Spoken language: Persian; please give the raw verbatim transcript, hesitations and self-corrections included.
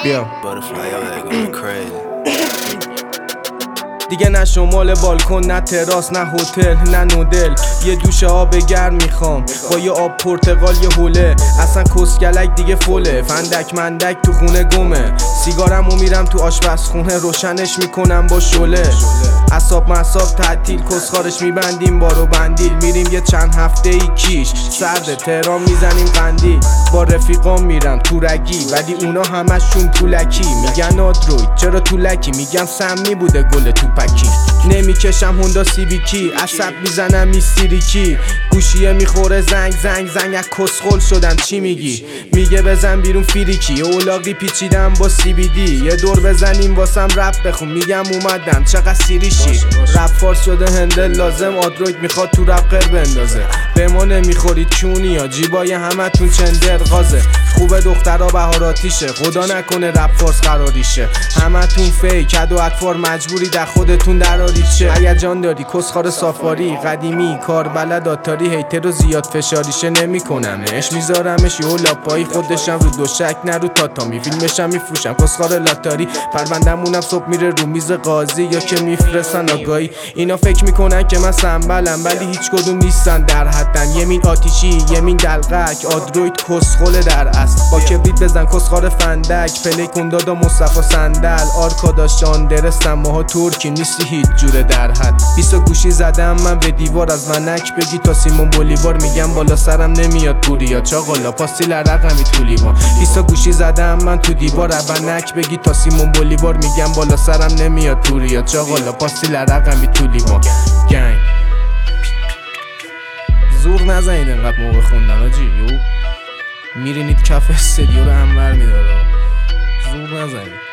بیا دیگه نه شمال بالکن، نه تراس، نه هتل، نه نودل. یه دوش آب گرم میخوام با یه آب پرتقال یه حوله. اصلا کسکلک دیگه فله، فندک مندک تو خونه گمه. سیگارمو میرم تو آشپزخونه روشنش میکنم با شله. اصاب مصاب تعطیل کسخارش میبندیم بارو بندیل. میریم یه چند هفته ای کیش سرد تهران میزنیم قندیل. با رفیقام میرم تو رگی ولی اونا همشون طولکی. میگن آدروید چرا طولکی، میگم سمی بوده گل تو پکی. نمیکشم هوندا سیویکی، عصب میزنم میستریکی. گوشیه میخوره زنگ زنگ زنگ از کسخل شدم چی میگی. میگه بزن بیرون فیریکی، اولاغی پیچیدم با سی بی دی. یه دور بزنیم واسم رپ بخون، میگم اومدم چقدر سیریشی. رپ فارس شده هندل لازم، آدروید میخواد تو رپ قر بندازه. به ما نمیخورید چونی یا جیبای همتون چندر غازه. خوبه دخترها بهاراتیشه، خدا نکنه رپ فارس قراریشه. همتون فیک کد و اطفار مجبوری در خودتون درارید شه. اگر جان داری کسخار سافاری قدیمی کار بلد آتاری. هیتر رو زیاد فشاریشه نمیکنمش، میذارمش یهو لاپایی. خودشم رو دوشک نه رو تاتامی، فیلمشم میفروشم کسخار لاتاری. پروندمونم صبح میره رو میز قاضی یا که میفرستن آگاهی. اینا فکر میکنن که من سنبلم ولی هیچ کدوم نیستن در حدن. یمین آتیشی یمین دلقک، آدروید کسخل در اصل. با کبریت بزن کسخار فندک، پلی کنداد و مصطفی صندل. آرکاداشان درستم ماها ترکی نیستی هیچ جوره در حد. بیست گوشی زدم من به دیوار، از ونک بگی تا سیمون بولیوار. میگم بالا سرم نمیاد پوریا چاقالا پاستیل رقمی تو لیوان. بیست گوشی زدم من تو دیوار، از ونک بگی تا سیمون بولیوار. میگم بالا سرم نمیاد پوریا چاقالا پاستیل رقمی تو لیوان. گنگ زور نزنید انقدر موقع خوندن آجی. یو میرینید کف استدیو رو انور میداره. زور نزنید.